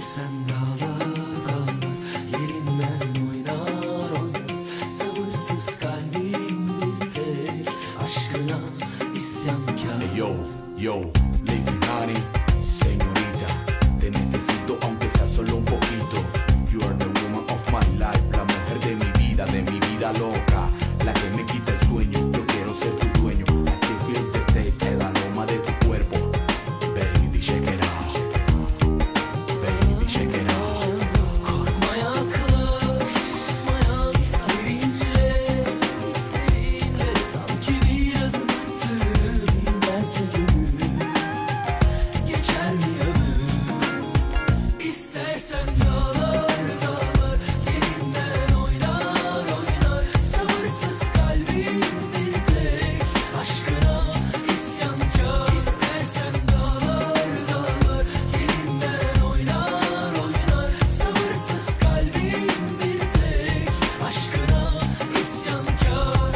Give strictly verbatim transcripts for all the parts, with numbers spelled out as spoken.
İstersen dağlar dağlar yerinden oynar oynar. Sabırsız kalbim bir tek aşkına isyankar. Hey yo, yo, lazy honey, señorita, te necesito aunque sea solo un poquito. You are the woman of my life, la mujer de mi vida, de mi vida loca, la que me quita el sueño. Yo quiero ser tu dueño. I still feel the taste, el aroma de tu cuerpo. Baby, shake it out. Baby, shake it out. Korkma yaklaşmaya hislerinle, hislerinle sanki bir adım attığım inmez mi gönül? Geçer mi ömür? İstersen dağlar dağlar yerinden oynar oynar. Sabırsız kalbim bir tek aşkına isyankar. İstersen dağlar dağlar yerinden oynar oynar. Sabırsız kalbim bir tek aşkına isyankar.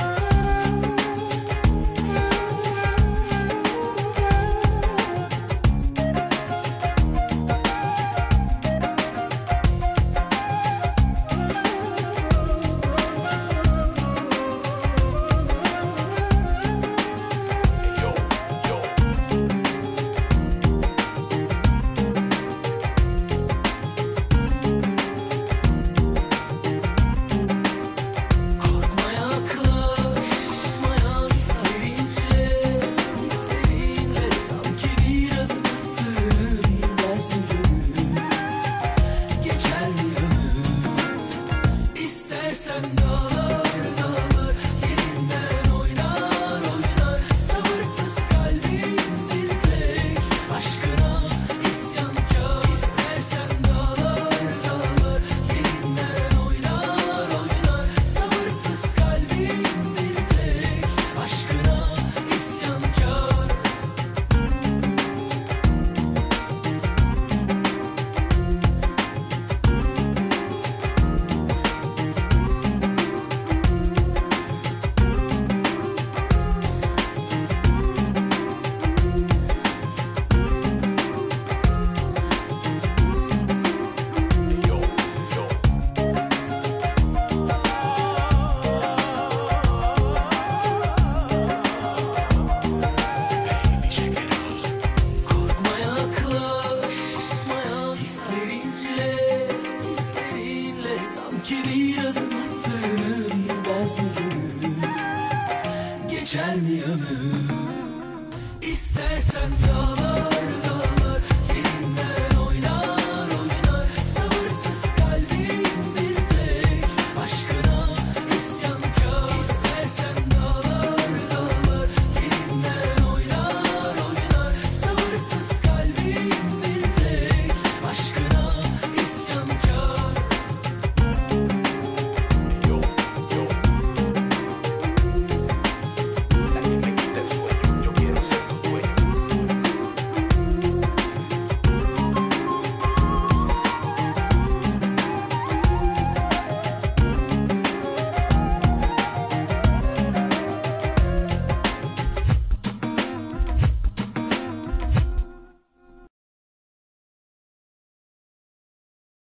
Hey yo, yo. Korkma yaklaşmaya hislerinle, hislerinle sanki bir adım attığım inmez mi gönül? Geçer mi ömür? İstersen dağlar dağlar yerinden oynar oynar. Sabırsız kalbim bir tek aşkına isyankar. İstersen dağlar dağlar yerinden oynar oynar. Sabırsız kalbim bir tek aşkına isyankar. Hey yo, yo. Baby, shake it out. Korkma yaklaşmaya hislerinle, hislerinle sanki bir adım attığım inmez mi gönül? Geçer mi ömür? İstersen dağlar